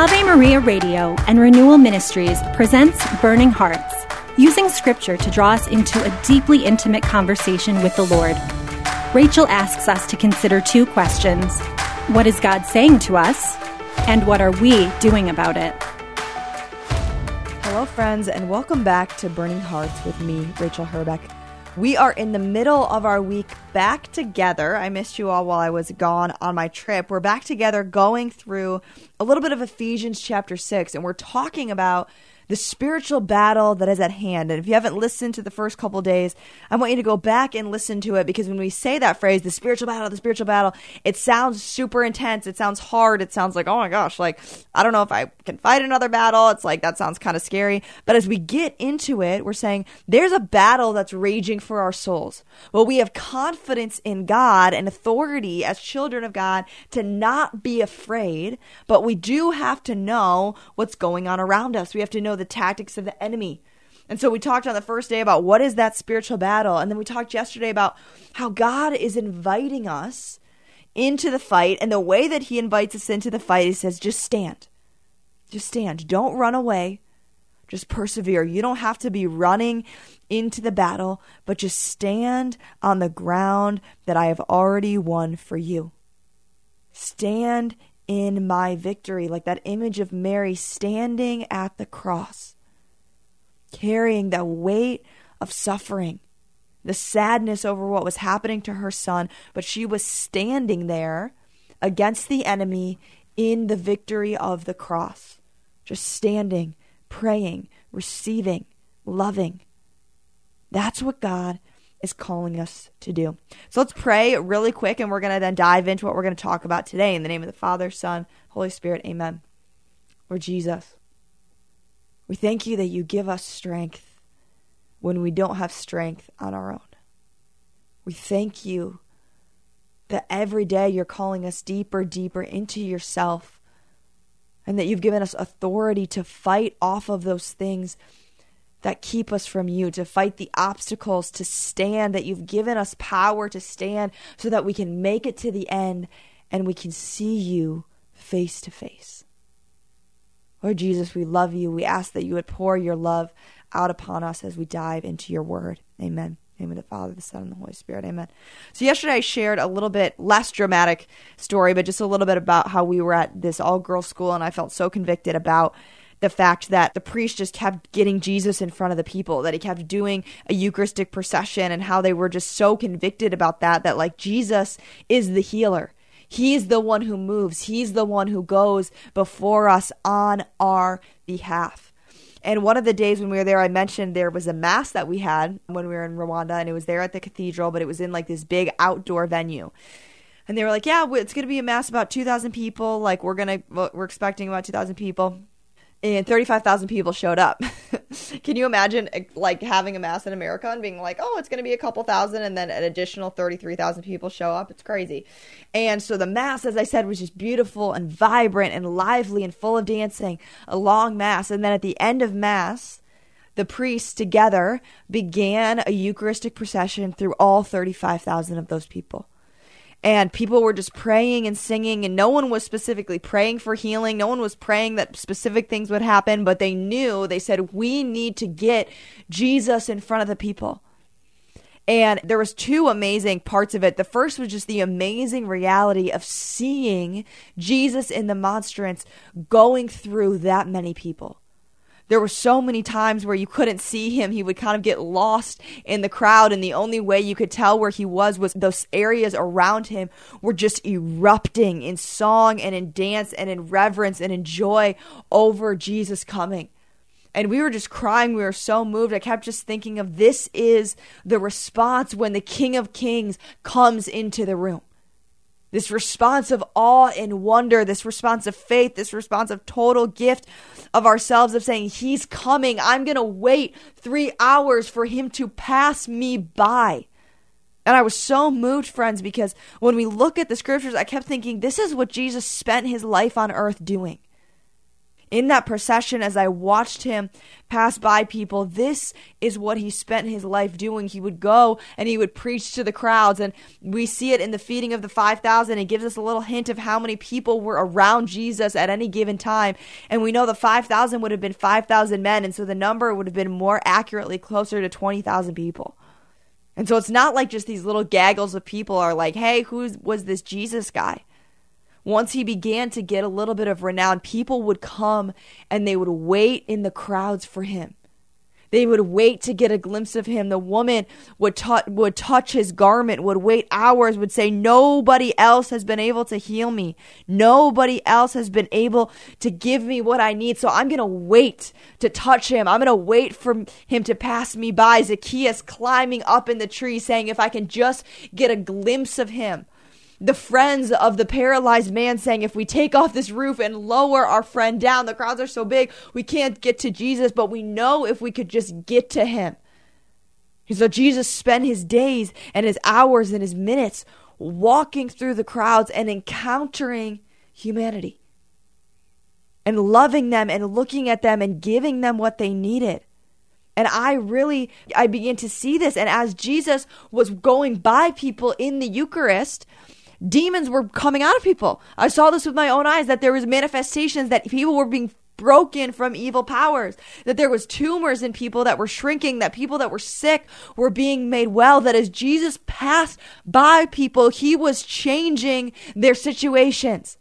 Ave Maria Radio and Renewal Ministries presents Burning Hearts, using scripture to draw us into a deeply intimate conversation with the Lord. Rachel asks us to consider two questions. What is God saying to us? And what are we doing about it? Hello, friends, and welcome back to Burning Hearts with me, Rachel Herbeck. We are in the middle of our week back together. I missed you all while I was gone on my trip. We're back together going through a little bit of Ephesians chapter 6, and we're talking about the spiritual battle that is at hand. And if you haven't listened to the first couple days, I want you to go back and listen to it, because when we say that phrase, the spiritual battle, it sounds super intense. It sounds hard. It sounds like, oh my gosh, like, I don't know if I can fight another battle. It's like, that sounds kind of scary. But as we get into it, we're saying there's a battle that's raging for our souls. Well, we have confidence in God and authority as children of God to not be afraid, but we do have to know what's going on around us. We have to know the tactics of the enemy. And so we talked on the first day about what is that spiritual battle. And then we talked yesterday about how God is inviting us into the fight. And the way that he invites us into the fight, he says, just stand. Just stand. Don't run away. Just persevere. You don't have to be running into the battle, but just stand on the ground that I have already won for you. Stand in my victory, like that image of Mary standing at the cross, carrying the weight of suffering, the sadness over what was happening to her son, but she was standing there against the enemy in the victory of the cross, just standing, praying, receiving, loving. That's what God is calling us to do. So let's pray really quick, and we're going to then dive into what we're going to talk about today. In the name of the Father, Son, Holy Spirit, amen. Lord Jesus, we thank you that you give us strength when we don't have strength on our own. We thank you that every day you're calling us deeper, deeper into yourself, and that you've given us authority to fight off of those things that keep us from you, to fight the obstacles, to stand, that you've given us power to stand so that we can make it to the end and we can see you face to face. Lord Jesus, we love you. We ask that you would pour your love out upon us as we dive into your word. Amen. In the name of the Father, the Son, and the Holy Spirit. Amen. So yesterday I shared a little bit less dramatic story, but just a little bit about how we were at this all-girls school, and I felt so convicted about the fact that the priest just kept getting Jesus in front of the people, that he kept doing a Eucharistic procession, and how they were just so convicted about that like Jesus is the healer. He's the one who moves. He's the one who goes before us on our behalf. And one of the days when we were there, I mentioned there was a mass that we had when we were in Rwanda, and it was there at the cathedral, but it was in like this big outdoor venue. And they were like, yeah, it's going to be a mass about 2,000 people. Like we're expecting about 2,000 people. And 35,000 people showed up. Can you imagine like having a mass in America and being like, oh, it's going to be a couple thousand, and then an additional 33,000 people show up? It's crazy. And so the mass, as I said, was just beautiful and vibrant and lively and full of dancing, a long mass. And then at the end of mass, the priests together began a Eucharistic procession through all 35,000 of those people. And people were just praying and singing, and no one was specifically praying for healing. No one was praying that specific things would happen, but they said, we need to get Jesus in front of the people. And there was two amazing parts of it. The first was just the amazing reality of seeing Jesus in the monstrance going through that many people. There were so many times where you couldn't see him. He would kind of get lost in the crowd, and the only way you could tell where he was those areas around him were just erupting in song and in dance and in reverence and in joy over Jesus coming. And we were just crying. We were so moved. I kept just thinking of, this is the response when the King of Kings comes into the room. This response of awe and wonder, this response of faith, this response of total gift of ourselves, of saying, he's coming. I'm going to wait 3 hours for him to pass me by. And I was so moved, friends, because when we look at the scriptures, I kept thinking, this is what Jesus spent his life on earth doing. In that procession, as I watched him pass by people, this is what he spent his life doing. He would go and he would preach to the crowds. And we see it in the feeding of the 5,000. It gives us a little hint of how many people were around Jesus at any given time. And we know the 5,000 would have been 5,000 men. And so the number would have been more accurately closer to 20,000 people. And so it's not like just these little gaggles of people are like, hey, who was this Jesus guy? Once he began to get a little bit of renown, people would come and they would wait in the crowds for him. They would wait to get a glimpse of him. The woman would touch his garment, would wait hours, would say, nobody else has been able to heal me. Nobody else has been able to give me what I need. So I'm going to wait to touch him. I'm going to wait for him to pass me by. Zacchaeus climbing up in the tree saying, if I can just get a glimpse of him. The friends of the paralyzed man saying, if we take off this roof and lower our friend down, the crowds are so big, we can't get to Jesus, but we know if we could just get to him. And so Jesus spent his days and his hours and his minutes walking through the crowds and encountering humanity and loving them and looking at them and giving them what they needed. And I began to see this. And as Jesus was going by people in the Eucharist, demons were coming out of people. I saw this with my own eyes, that there was manifestations that people were being broken from evil powers, that there was tumors in people that were shrinking, that people that were sick were being made well, that as Jesus passed by people, he was changing their situations.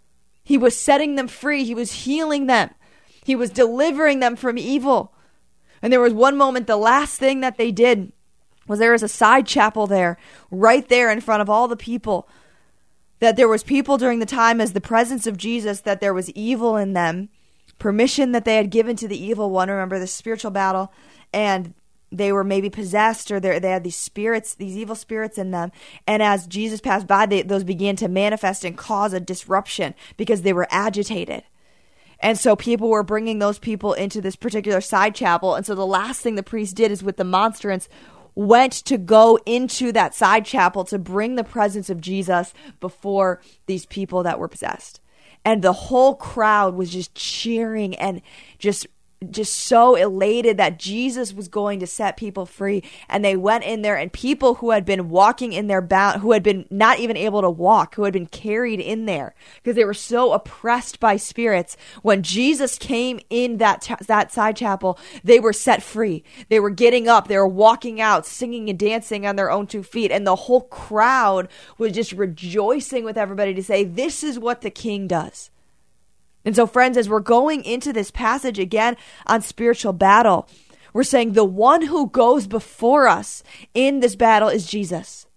He was setting them free. He was healing them. He was delivering them from evil. And there was one moment, the last thing that they did was there was a side chapel there, right there in front of all the people, that there was people during the time as the presence of Jesus, that there was evil in them, permission that they had given to the evil one. Remember the spiritual battle, and they were maybe possessed, or they had these spirits, these evil spirits in them. And as Jesus passed by, those began to manifest and cause a disruption because they were agitated. And so people were bringing those people into this particular side chapel. And so the last thing the priest did is, with the monstrance, went to go into that side chapel to bring the presence of Jesus before these people that were possessed. And the whole crowd was just cheering and just so elated that Jesus was going to set people free. And they went in there, and people who had been walking in their who had been not even able to walk, who had been carried in there because they were so oppressed by spirits, when Jesus came in that side chapel, they were set free. They were getting up, they were walking out, singing and dancing on their own 2 feet. And the whole crowd was just rejoicing with everybody to say, this is what the King does. And so, friends, as we're going into this passage again on spiritual battle, we're saying the one who goes before us in this battle is Jesus.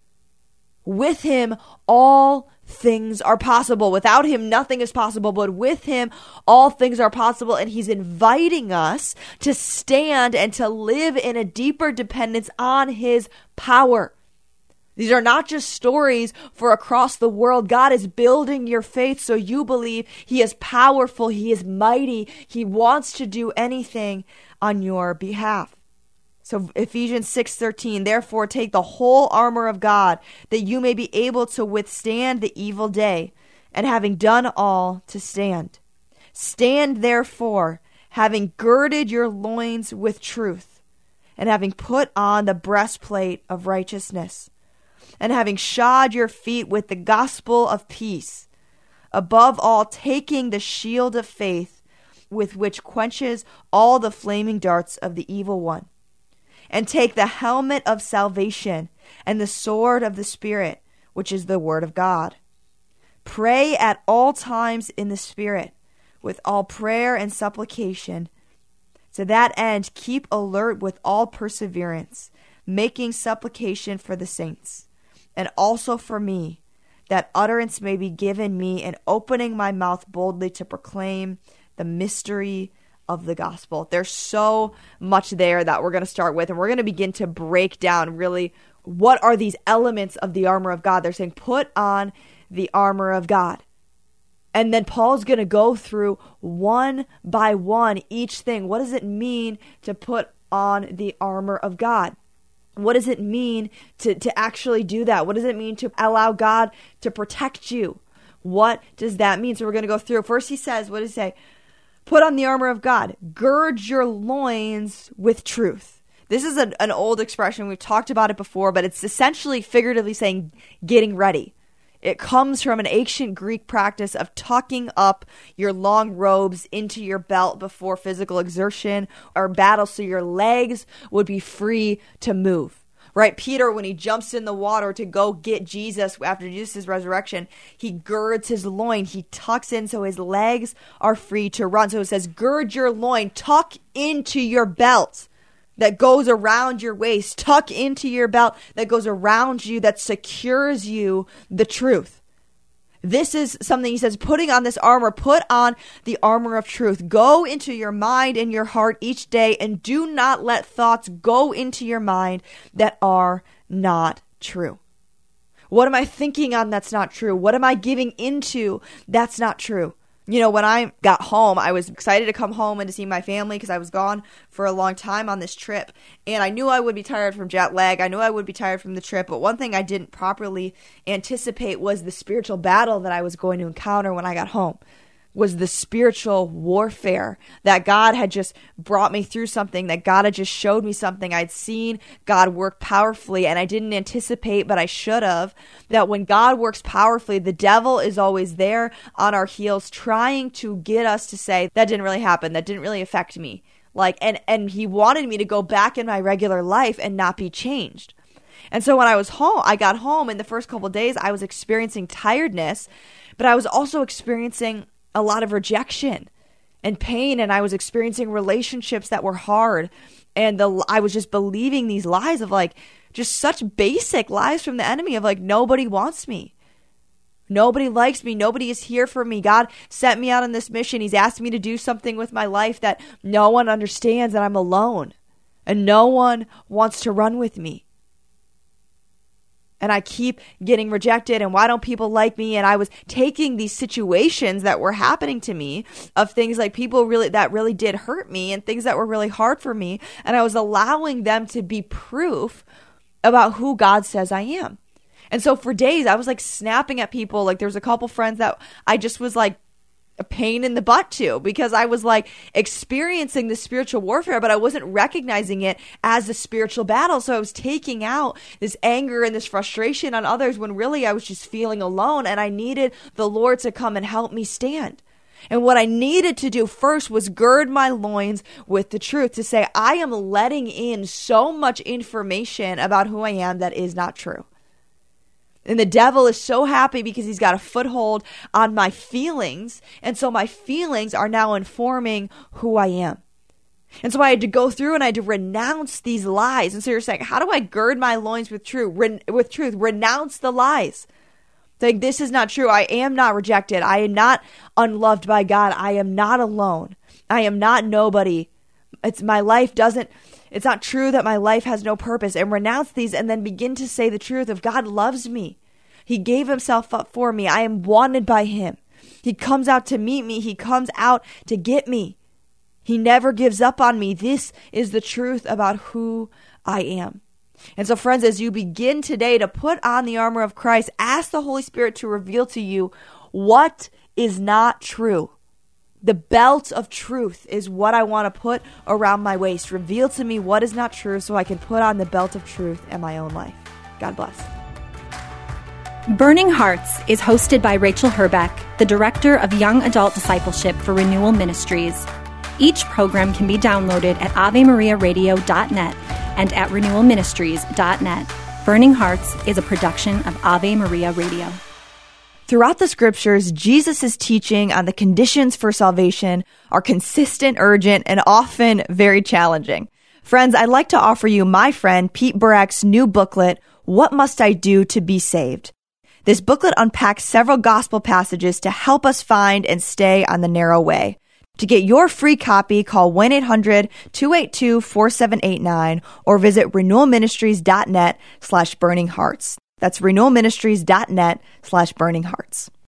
With him, all things are possible. Without him, nothing is possible. But with him, all things are possible. And he's inviting us to stand and to live in a deeper dependence on his power. These are not just stories for across the world. God is building your faith so you believe he is powerful, he is mighty, he wants to do anything on your behalf. So Ephesians 6:13, therefore take the whole armor of God, that you may be able to withstand the evil day, and having done all, to stand. Stand therefore, having girded your loins with truth, and having put on the breastplate of righteousness, and having shod your feet with the gospel of peace, above all taking the shield of faith, with which quenches all the flaming darts of the evil one. And take the helmet of salvation and the sword of the Spirit, which is the word of God. Pray at all times in the Spirit, with all prayer and supplication. To that end, keep alert with all perseverance, making supplication for the saints, and also for me, that utterance may be given me in opening my mouth boldly to proclaim the mystery of the gospel. There's so much there that we're going to start with, and we're going to begin to break down really what are these elements of the armor of God. They're saying put on the armor of God. And then Paul's going to go through one by one each thing. What does it mean to put on the armor of God? What does it mean to actually do that? What does it mean to allow God to protect you? What does that mean? So we're going to go through. First he says, what does he say? Put on the armor of God. Gird your loins with truth. This is an old expression. We've talked about it before, but it's essentially figuratively saying getting ready. It comes from an ancient Greek practice of tucking up your long robes into your belt before physical exertion or battle so your legs would be free to move. Right? Peter, when he jumps in the water to go get Jesus after Jesus' resurrection, he girds his loin. He tucks in so his legs are free to run. So it says, gird your loin, tuck into your belt that goes around your waist, tuck into your belt that goes around you, that secures you the truth. This is something he says, putting on this armor, put on the armor of truth. Go into your mind and your heart each day and do not let thoughts go into your mind that are not true. What am I thinking on that's not true? What am I giving into that's not true? You know, when I got home, I was excited to come home and to see my family because I was gone for a long time on this trip. And I knew I would be tired from jet lag. I knew I would be tired from the trip. But one thing I didn't properly anticipate was the spiritual battle that I was going to encounter when I got home. Was the spiritual warfare that God had just brought me through something, that God had just showed me something. I'd seen God work powerfully and I didn't anticipate, but I should have, that when God works powerfully, the devil is always there on our heels trying to get us to say, that didn't really happen. That didn't really affect me. And he wanted me to go back in my regular life and not be changed. And so when I got home in the first couple of days, I was experiencing tiredness, but I was also experiencing a lot of rejection and pain, and I was experiencing relationships that were hard, and I was just believing these lies of just such basic lies from the enemy of nobody wants me, nobody likes me, nobody is here for me. God sent me out on this mission. He's asked me to do something with my life that no one understands, and I'm alone, and no one wants to run with me. And I keep getting rejected, and why don't people like me? And I was taking these situations that were happening to me of things like people that really did hurt me and things that were really hard for me. And I was allowing them to be proof about who God says I am. And so for days I was snapping at people. There was a couple friends that I just was a pain in the butt to, because I was experiencing the spiritual warfare, but I wasn't recognizing it as a spiritual battle. So I was taking out this anger and this frustration on others when really I was just feeling alone, and I needed the Lord to come and help me stand. And what I needed to do first was gird my loins with the truth, to say, I am letting in so much information about who I am that is not true. And the devil is so happy because he's got a foothold on my feelings. And so my feelings are now informing who I am. And so I had to go through and I had to renounce these lies. And so you're saying, how do I gird my loins with truth? Renounce the lies. This is not true. I am not rejected. I am not unloved by God. I am not alone. I am not nobody. It's not true that my life has no purpose. And renounce these and then begin to say the truth of God loves me. He gave himself up for me. I am wanted by him. He comes out to meet me. He comes out to get me. He never gives up on me. This is the truth about who I am. And so friends, as you begin today to put on the armor of Christ, ask the Holy Spirit to reveal to you what is not true. The belt of truth is what I want to put around my waist. Reveal to me what is not true so I can put on the belt of truth in my own life. God bless. Burning Hearts is hosted by Rachel Herbeck, the Director of Young Adult Discipleship for Renewal Ministries. Each program can be downloaded at AveMariaRadio.net and at RenewalMinistries.net. Burning Hearts is a production of Ave Maria Radio. Throughout the scriptures, Jesus' teaching on the conditions for salvation are consistent, urgent, and often very challenging. Friends, I'd like to offer you my friend Pete Burak's new booklet, What Must I Do to Be Saved? This booklet unpacks several gospel passages to help us find and stay on the narrow way. To get your free copy, call 1-800-282-4789 or visit renewalministries.net/burninghearts. That's renewalministries.net/burninghearts.